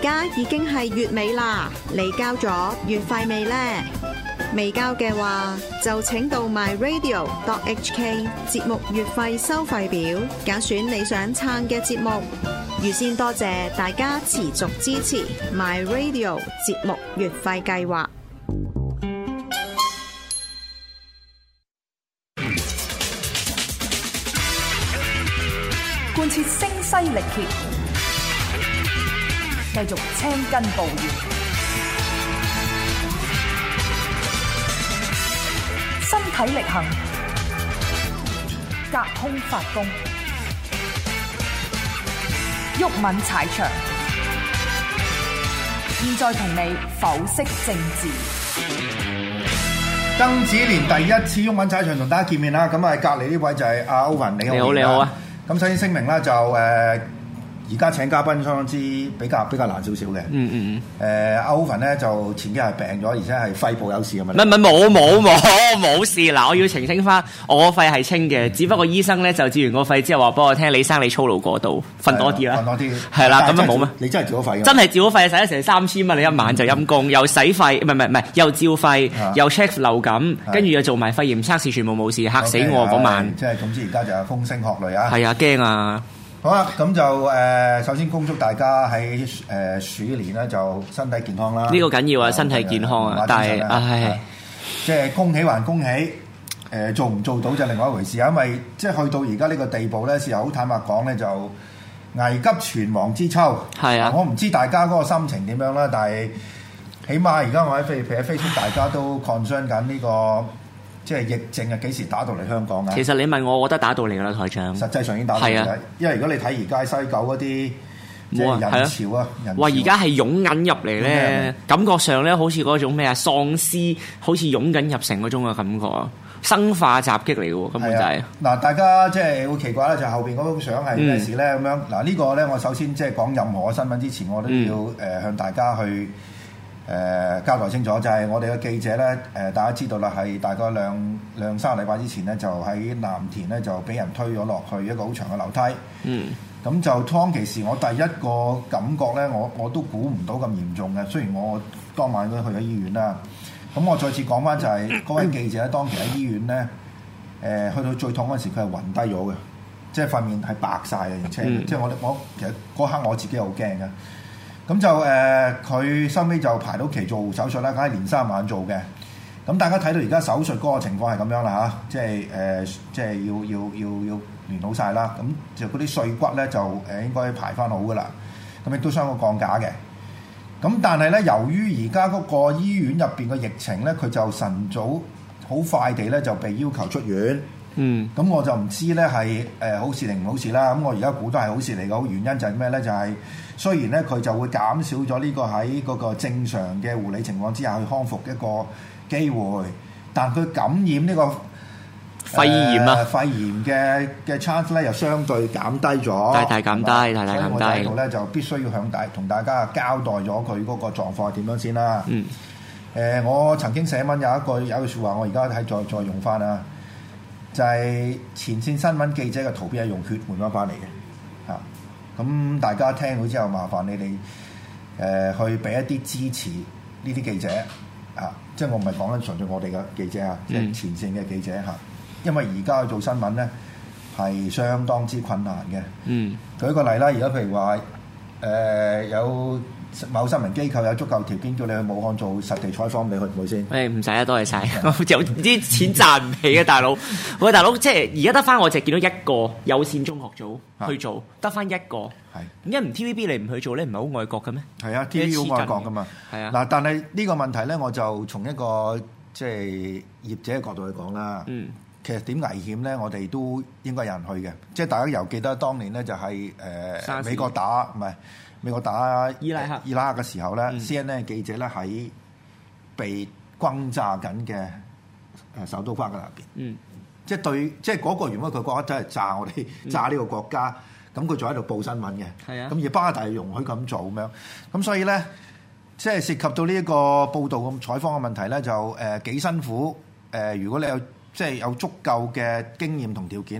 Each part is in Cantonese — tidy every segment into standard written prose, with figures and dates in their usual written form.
家已經係月尾啦，你交咗月費未呢？未交嘅話，就請到 myradio.hk 節目月費收費表，揀選你想撐嘅節目。預先多謝大家持續支持 myradio 節目月費計劃。 貫徹聲嘶力竭，繼續青筋暴現，身體力行，隔空發功，毓民踩場。現在同你剖析政治。 庚子年第一次毓民踩場同大家見面啦，咁啊隔離呢位就係阿歐文，你好， 你好啊。 咁首先聲明啦，就而家請嘉賓相當之比較難少少嘅。歐文咧就前幾日病咗，而且係肺部有事咁啊。 冇事。嗱，我要澄清翻，我個肺係清嘅，只不過醫生咧就照完個肺之後話俾我聽，李生你操勞過度，瞓多啲啦。 瞓多啲。係啦，咁啊冇咩？ 你真係照咗肺？ 真係照咗肺，使咗成3000蚊，你一晚就陰公，又洗肺，唔係，又照肺，又 check 流感，跟住又做埋肺炎測試，全部冇事，嚇死我嗰晚。 即係總之而家就係風聲鶴唳啊！ 係啊，驚啊！ 好啦，咁就首先恭祝大家喺鼠年咧就身體健康啦。 呢個緊要啊，身體健康啊！但係即係恭喜還恭喜，做唔做到就另外一回事啊！因為即係去到而家呢個地步咧，事後好坦白講咧，就危急存亡之秋。係啊，我唔知大家嗰個心情點樣啦，但係起碼而家我喺譬如喺 Facebook 大家都 concern 緊呢個。即係疫症啊，幾時打到嚟香港啊？ 其實你問我覺得打到嚟啦，台長。 實際上已經打到嚟啦，因為如果你睇而家西九嗰啲即係人潮啊， 哇！而家係湧緊入嚟咧，感覺上咧好似嗰種咩啊，喪屍好似湧緊入城嗰種嘅感覺啊，生化襲擊嚟嘅喎，根本就係。嗱， 大家即係好奇怪啦，就後邊嗰張相係咩事咧？咁樣嗱，呢個咧我首先即係講任何嘅新聞之前，我都要向大家去。交代清楚就係我哋嘅記者咧，大家知道啦，係大概兩三個禮拜之前咧，就喺藍田咧就俾人推咗落去一個好長嘅樓梯。咁就當其時我第一個感覺咧，我都估唔到咁嚴重嘅。雖然我當晚都去咗醫院啦。咁我再次講翻就係嗰位記者咧，當時喺醫院咧，去到最痛嗰陣時，佢係暈低咗嘅，即係塊面係白晒嘅，而且即係我其實嗰刻我自己好驚嘅。咁就佢收尾就排到期做手術啦，梗係連3晚做嘅。咁大家睇到而家手術嗰個情況係咁樣啦嚇，即係要連好晒啦。咁就嗰啲碎骨咧就應該排翻好噶啦。咁亦都相過鋼架嘅。咁但係咧，由於而家嗰個醫院入邊嘅疫情咧，佢就晨早好快地咧就被要求出院。咁我就唔知咧係好事定唔好事啦。咁我而家估都係好事嚟嘅。原因就係咩咧？就係雖然咧佢就會減少咗呢個喺嗰個正常嘅護理情況之下去康復一個機會，但佢感染呢個肺炎嘅 chance 咧又相對減低咗，大大減低。所以我喺度咧就必須要同大家交代咗佢嗰個狀況係點樣先啦。我曾經寫文有一句説話，我而家係再用翻啦。就係前線新聞記者嘅圖片係用血換翻嚟嘅嚇，咁大家聽到之後，麻煩你哋去俾一啲支持呢啲記者啊，即係我唔係講緊純粹我哋嘅記者啊，即係前線嘅記者嚇，因為而家去做新聞咧係相當之困難嘅。舉個例啦，而家譬如話有某新聞機構有足夠條件叫你去武漢做實地採訪，你去唔去先？唔使啊，多謝晒。有啲錢賺唔起啊，大佬。喂，大佬，即係而家得翻我淨係見到一個有線中學組去做，得翻一個。係點解唔 TVB 你唔去做咧？唔係好愛國嘅咩？係啊，TVB 好愛國噶嘛。係啊。嗱，但係呢個問題咧，我就從一個即係業者嘅角度去講啦。其實點危險咧，我哋都應該有人去嘅。即係大家又記得當年咧，就係美國打伊拉克嘅時候咧，CNN 記者咧喺被轟炸緊嘅首都巴格達邊，即係對，即係嗰個原本佢覺得真係炸我哋，炸呢個國家，咁佢仲喺度報新聞嘅，咁而巴格達係容許咁做咁樣，咁所以咧，即係涉及到呢一個報導咁採訪嘅問題咧，就幾辛苦。如果你有即係有足夠嘅經驗同條件咧，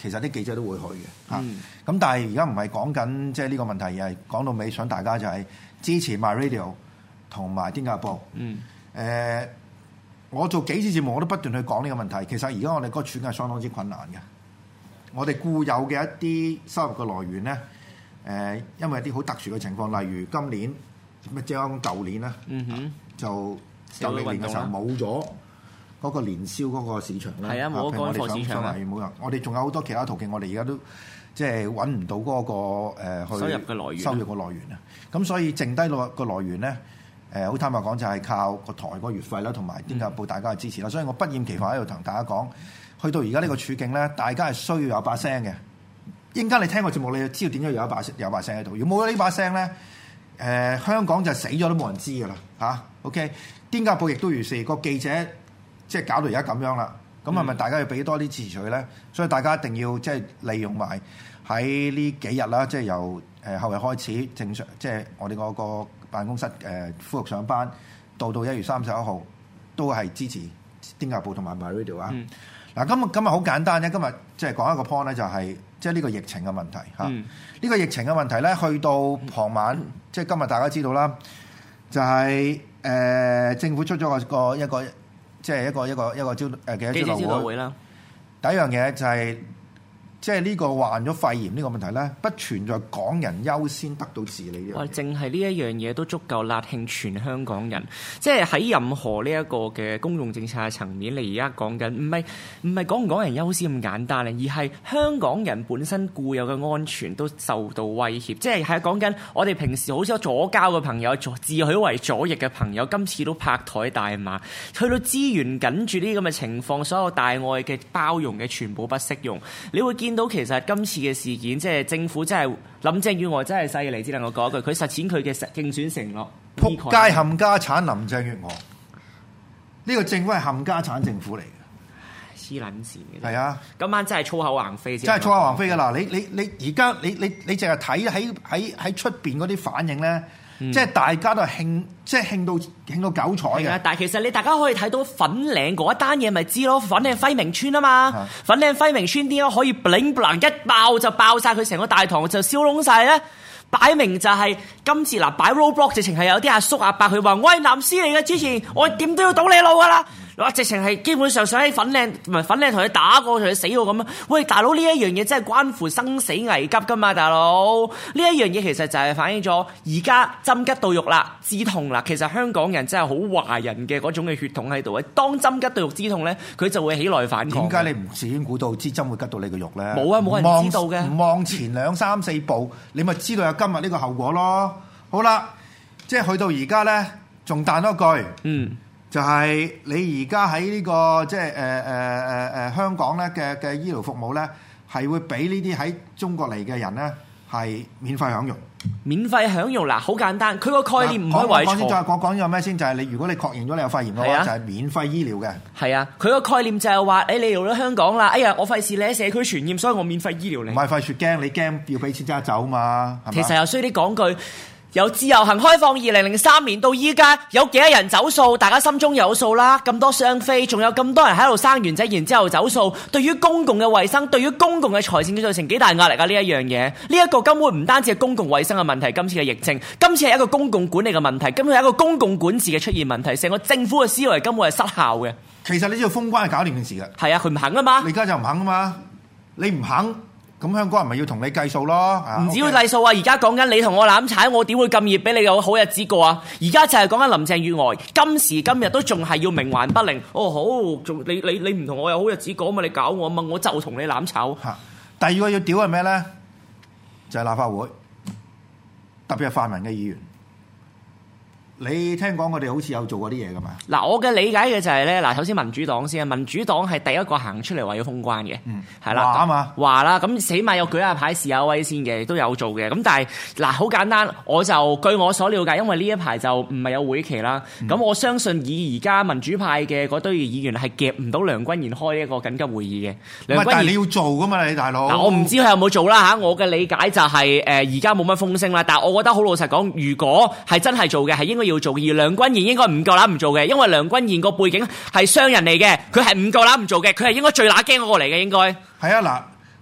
其實啲記者都會去嘅嚇。咁但係而家唔係講緊即係呢個問題，而係講到尾想大家就係支持 MyRadio 同埋《癲狗日報》。我做幾次節目我都不斷去講呢個問題。其實而家我哋嗰個處境係相當之困難嘅。我哋固有嘅一啲收入嘅來源咧，因為一啲好特殊嘅情況，例如今年即係講舊年啦，就舊年嘅時候冇咗嗰個年宵嗰個市場啦。係啊，冇乾貨市場冇人。我哋仲有好多其他途徑，我哋而家都即係揾唔到嗰個收入嘅來源。 收入嘅來源啊，咁所以剩低個來源咧，好坦白講就係靠個台個月費啦，同埋《癲狗日報》大家嘅支持啦。所以我不厭其煩喺度同大家講。去到而家呢個處境咧，大家係需要有把聲嘅。陣間你聽個節目，你就知道點解要有把聲喺度。如果冇咗呢把聲咧，香港就死咗都冇人知㗎啦嚇。OK， 癲狗日報亦都如是，個記者即係搞到而家咁樣啦。咁係咪大家要俾多啲支持佢咧？所以大家一定要即係利用埋喺呢幾日啦，即係由後日開始正常，即係我哋嗰個辦公室恢復上班，到1月31號都係支持癲狗日報同埋 MyRadio 啊。嗱，今日好簡單啫。今日即係講一個 point 咧，就係即係呢個疫情嘅問題嚇。呢個疫情嘅問題咧，去到傍晚，即係今日大家知道啦，就係政府出咗一個即係一個記者招待會啦。第一樣嘢就係即係呢個患咗肺炎呢個問題咧，不存在港人優先得到治理嘅。 哇！淨係呢一樣嘢都足夠辣興全香港人，即係喺任何呢一個嘅公共政策嘅層面，你而家講緊唔係講唔講人優先咁簡單咧，而係香港人本身固有嘅安全都受到威脅。即係講緊我哋平時好少左膠嘅朋友，自詡為左翼嘅朋友，今次都拍台大罵，去到資源緊住呢啲咁嘅情況，所有大愛嘅包容嘅全部不適用。你會見到其實今次嘅事件，即係政府真係林鄭月娥真係犀利，只能夠講一句，佢實踐佢嘅競選承諾。 仆街冚家產林鄭月娥，呢個政府係冚家產政府嚟嘅， 黐撚線嘅。 係啊， 今晚真係粗口橫飛， 真係粗口橫飛㗎啦！你而家你淨係睇喺出邊嗰啲反應咧。即係大家都係興，即係興到韭菜嘅。 但係其實你大家可以睇到粉嶺嗰一單嘢，咪知咯？粉嶺輝明村啊嘛，粉嶺輝明村點解可以 bling bling 一爆就爆晒佢成個大堂就燒燶晒咧？擺明就係今次嗱擺 roadblock，直情係有啲阿叔阿伯佢話我係藍絲嚟嘅，之前我點都要堵你路㗎啦。哇！直情係基本上想喺粉嶺同佢打過，同佢死過咁樣。喂，大佬呢一樣嘢真係關乎生死危急㗎嘛，大佬！呢一樣嘢其實就係反映咗而家針吉到肉啦，之痛啦。其實香港人真係好華人嘅嗰種嘅血統喺度。當針吉到肉之痛咧，佢就會起來反抗。 點解你唔事先估到支針會吉到你個肉咧？ 冇啊，冇人知道嘅。 唔望前2、3、4步，你咪知道有今日呢個後果咯。好啦，即係去到而家咧，仲彈多句。就係你而家喺呢個即係香港咧嘅醫療服務咧，係會俾呢啲喺中國嚟嘅人咧係免費享用。免費享用嗱，好簡單，佢個概念唔可以話錯。我講咗咩先？就係你如果你確認咗你有肺炎嘅話，就係免費醫療嘅。係啊，佢個概念就係話，你嚟到香港啦，哎呀，我費事你喺社區傳染，所以我免費醫療你。唔係費事驚，你驚要俾錢揸走嘛？其實又衰啲講句。由自由行開放2003年到依家，有幾多人走數？大家心中有數啦。咁多雙飛，仲有咁多人喺度生完仔，然之後走數。對於公共嘅衛生，對於公共嘅財政造成幾大壓力啊！呢一樣嘢，呢一個根本唔單止係公共衛生嘅問題，今次嘅疫情，今次係一個公共管理嘅問題，今次係一個公共管治嘅出現問題，成個政府嘅思維根本係失效嘅。其實你知道封關係搞掂件事嘅。係啊，佢唔肯啊嘛。你而家就唔肯啊嘛，你唔肯。咁香港人咪要同你計數咯？唔止要計數啊！而家講緊你同我攬炒，我點會咁熱俾你有好日子過啊？而家就係講緊林鄭月娥，今時今日都仲係要冥頑不靈。哦好，仲你唔同我有好日子講嘛？你搞我嘛？我就同你攬炒。第二個要屌係咩咧？就係立法會，特別係泛民嘅議員。你聽講我哋好似有做過啲嘢㗎嘛？嗱，我嘅理解嘅就係咧，嗱，首先民主黨先啊，民主黨係第一個行出嚟話要封關嘅，係啦，話啊嘛，話啦，咁起碼有舉下牌示下威先嘅，都有做嘅。咁但係嗱，好簡單，我就據我所了解，因為呢一排就唔係有會期啦，咁我相信以而家民主派嘅嗰堆議員係夾唔到梁君彥開一個緊急會議嘅。梁君彥，但係你要做㗎嘛，你大佬。嗱，我唔知佢有冇做啦嚇，我嘅理解就係而家冇乜風聲啦，但係我覺得好老實講，如果係真係做嘅，係應該要做，而梁君彥應該唔夠膽唔做嘅，因為梁君彥個背景係商人嚟嘅，佢係唔夠膽唔做嘅，佢係應該最乸驚嗰個嚟嘅，應該係啊。嗱，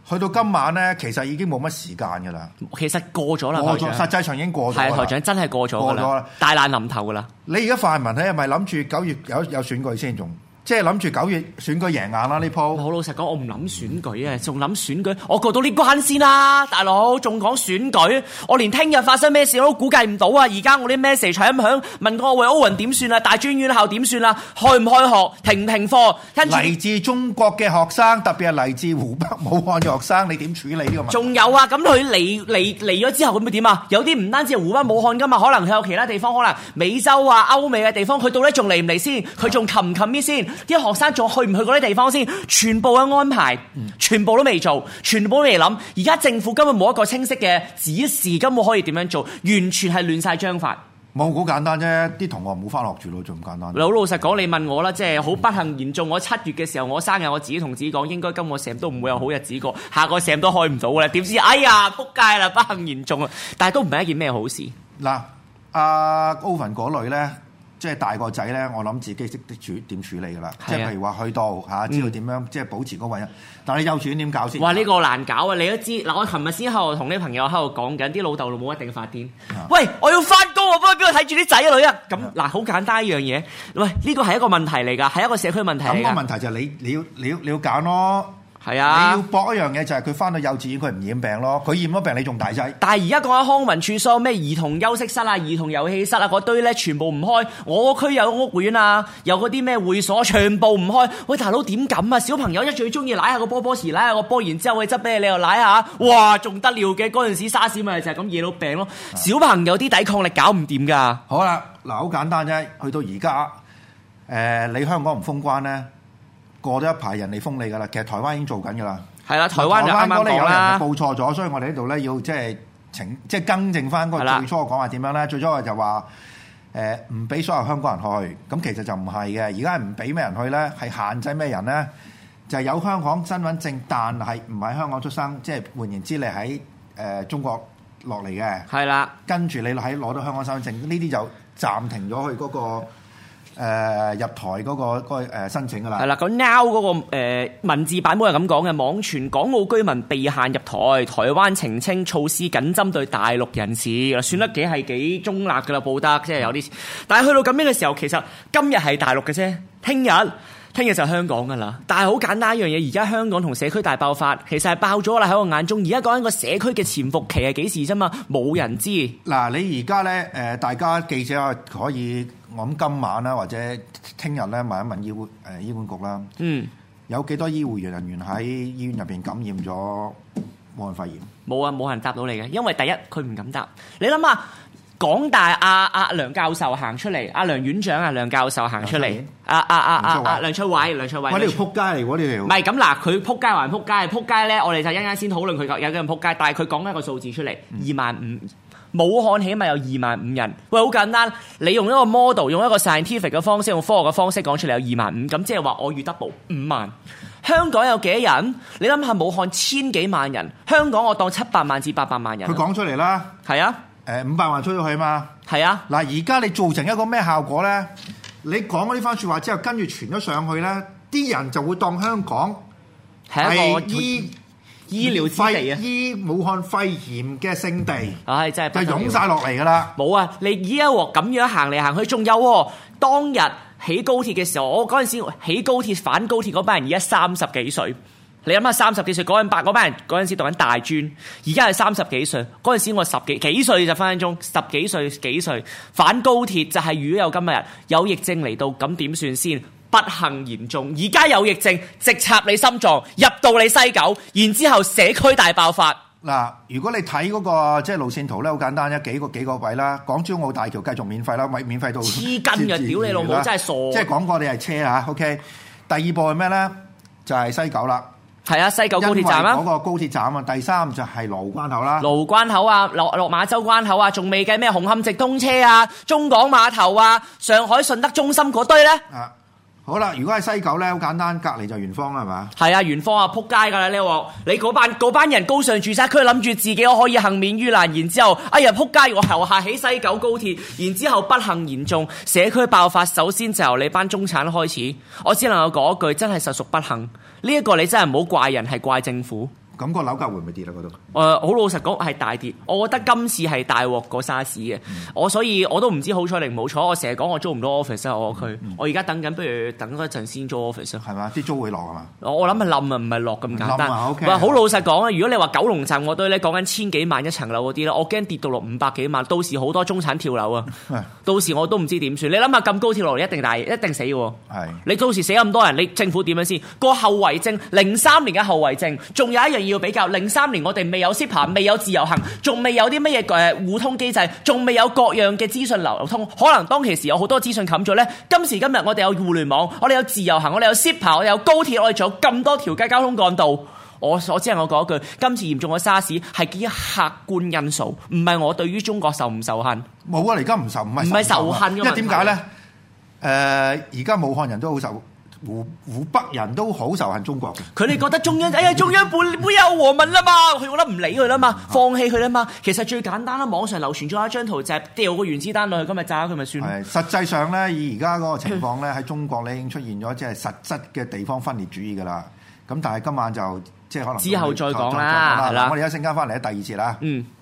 去到今晚咧，其實已經冇乜時間㗎啦。 其實過咗啦， 過咗，實際上已經過咗。 係台長真係過咗㗎啦，大難臨頭㗎啦。 你而家泛民係咪諗住9月有選舉先仲？即係諗住9月選舉贏硬啦呢鋪。 好老實講，我唔諗選舉啊，仲諗選舉，我過到呢關先啦，大佬仲講選舉，我連聽日發生咩事我都估計唔到啊！而家我啲 message 響問我喂歐雲點算啊？大專院校點算啊？開唔開學？停唔停課？ 嚟自中國嘅學生，特別係嚟自湖北武漢嘅學生，你點處理呢個問題？ 仲有啊，咁佢嚟咗之後咁會點啊？有啲唔單止係湖北武漢噶嘛，可能佢有其他地方，可能美洲啊、歐美嘅地方，佢到底仲嚟唔嚟先？佢仲擒唔擒啲先？啲學生仲去唔去嗰啲地方先？全部嘅安排，全部都未做，全部都未諗。而家政府根本冇一個清晰嘅指示，根本可以點樣做，完全係亂晒章法。 冇好簡單啫，啲同學冇翻學住咯，仲唔簡單？ 好老實講，你問我啦，即係好不幸嚴重。我7月嘅時候，我生日，我自己同自己講，應該今個 sem 都唔會有好日子過，下個 sem 都開唔到嘅啦。點知哎呀，撲街啦，不幸嚴重啊！但係都唔係一件咩好事。 嗱，阿歐文嗰類咧。即係大個仔咧，我諗自己識得點處理㗎啦。即係譬如話去到知道點樣即係保持嗰位啊。但係你幼稚園點搞先？哇！ 呢個難搞啊！你都知嗱，我琴日先喺度同啲朋友喺度講緊，啲老豆老母一定發癲。喂，我要翻工喎，幫佢邊度睇住啲仔女啊？咁嗱，好簡單一樣嘢。喂，呢個係一個問題嚟㗎，係一個社區問題嚟㗎。 咁個問題就係你要揀咯。 係啊！ 你要搏一樣嘢就係佢翻到幼稚園佢唔染病咯，佢染咗病你仲大劑。 但係而家講緊康文署所有咩兒童休息室啊、兒童遊戲室啊嗰堆咧，全部唔開。我區有屋苑啊，有嗰啲咩會所，全部唔開。喂，大佬點咁啊？小朋友一最中意舐下個波池，舐下個波，然之後去執俾你又舐下，哇，仲得了嘅？嗰陣時沙士咪就係咁惹到病咯。小朋友啲抵抗力搞唔掂㗎。 好啦，嗱，好簡單啫。去到而家，你香港唔封關咧？過咗一排人哋封你㗎啦，其實台灣已經做緊㗎啦。 係啦，台灣就啱啱講啦， 報錯咗，所以我哋呢度咧要即係更正翻嗰個最初講話點樣咧？最初就話唔俾所有香港人去，咁其實就唔係嘅。而家係唔俾咩人去咧？係限制咩人咧？就係有香港身份證，但係唔喺香港出生，即係換言之，你喺中國落嚟嘅。係啦，跟住你攞到香港身份證，呢啲就暫停咗佢嗰個。入台嗰個申請㗎啦，係啦，咁 now 嗰個文字版本係咁講嘅，網傳港澳居民被限入台，台灣澄清措施僅針對大陸人士，算得幾中立㗎啦，報得即係有啲，但係去到咁樣嘅時候，其實今日係大陸嘅啫，聽日就香港㗎啦。但係好簡單一樣嘢，而家香港同社區大爆發，其實係爆咗啦喺我眼中。而家講緊個社區嘅潛伏期係幾時啫嘛？冇人知。嗱，你而家咧大家記者可以。我諗今晚啦，或者聽日咧問一問醫管局啦。有幾多醫護人員喺醫院入邊感染咗武漢肺炎？冇啊，冇人答到你嘅，因為第一佢唔敢答。你諗下，港大阿梁教授行出嚟，阿梁院長梁教授行出嚟，梁卓偉，喂，呢條撲街嚟喎呢條。唔係咁嗱，佢撲街還撲街，撲街咧，我哋就一陣間先討論佢有幾人撲街。但係佢講一個數字出嚟，25,000。武漢起碼有25,000人，喂，好簡單，你用一個 model， 用一個 scientific 嘅方式，用科學嘅方式講出嚟有25,000，咁即係話我預 double 5萬。香港有幾多人？你諗下，武漢千幾萬人，香港我當700萬至800萬人。佢講出嚟啦，係啊，500萬出咗去嘛，係啊。嗱，而家你造成一個咩效果咧？你講嗰啲番説話之後，跟住傳咗上去咧，啲人就會當香港係一個醫療之地啊！醫武漢肺炎嘅聖地，真係就湧晒落嚟㗎啦！冇啊！你依一鑊咁樣行嚟行去，仲有喎。當日起高鐵嘅時候，我嗰陣時起高鐵反高鐵嗰班人而家30幾歲，你諗下30幾歲嗰班人嗰陣時讀緊大專，而家係30幾歲。嗰陣時我10幾歲就分分鐘10幾歲反高鐵就係如果有今日有疫症嚟到，咁點算先？不幸嚴重，而家有疫症，直插你心臟，入到你西九，然之後社區大爆發。嗱，如果你睇嗰個即係路線圖咧，好簡單啫，幾個位啦。港珠澳大橋繼續免費啦，免費到黐筋嘅，屌你老母真係傻！即係講過你係車嚇 ，OK。第二步係咩咧？就係西九啦。係啊，西九高鐵站啊，嗰個高鐵站啊。第三就係羅湖關口啦，羅湖關口啊，落馬洲關口啊，仲未計咩紅磡直通車啊、中港碼頭啊、上海順德中心嗰堆咧。好啦，如果係西九咧，好簡單，隔離就元芳啦，係嘛？係啊，元芳啊，撲街㗎啦！你嗰班人高尚住宅區，諗住自己可以幸免於難，然之後，哎呀撲街！我樓下起西九高鐵，然之後不幸嚴重，社區爆發，首先就由你班中產開始。我只能夠講一句，真係實屬不幸。呢一個你真係唔好怪人，係怪政府。 咁個樓價會唔會跌啊？嗰度？ 好老實講係大跌，我覺得今次係大鑊過沙士嘅。所以我都唔知好彩定唔好彩。我成日講我租唔到 office 啊，我區。我而家等緊，不如等嗰陣先租 office 啊。 係嘛？啲租會落係嘛？ 我諗係冧啊，唔係落咁簡單。 OK。 好老實講啊，如果你話九龍站嗰堆咧，講緊千幾萬一層樓嗰啲咧，我驚跌到落500幾萬，到時好多中產跳樓啊！到時我都唔知點算。你諗下咁高跳落嚟，一定死喎。係。你到時死咁多人，你政府點樣先？個後遺症03年嘅後遺症，仲有一樣要比較。03年我哋未有 CEPA， 未有自由行，仲未有啲乜嘢互通機制，仲未有各樣嘅資訊流通。可能當其時有好多資訊冚咗呢。今時今日我哋有互聯網，我哋有自由行，我哋有 CEPA， 我哋有高鐵，我哋仲有咁多條街交通幹道。我只係我講一句，今次嚴重嘅沙士係基於客觀因素，唔係我對於中國仇唔仇恨。 冇啊！而家唔係仇恨，因為點解呢？而家武漢人都好仇。湖北人都好仇恨中國嘅，佢哋覺得中央中央會有和民啦嘛，佢覺得唔理佢啦嘛，放棄佢啦嘛。其實最簡單啦，網上流傳咗一張圖就係掉個原子彈落去，今日炸佢咪算。係實際上咧，以而家嗰個情況咧，喺中國咧已經出現咗即係實質嘅地方分裂主義噶啦。咁但係今晚就即係可能之後再講啦，係啦。我哋一陣間翻嚟咧第二節啦。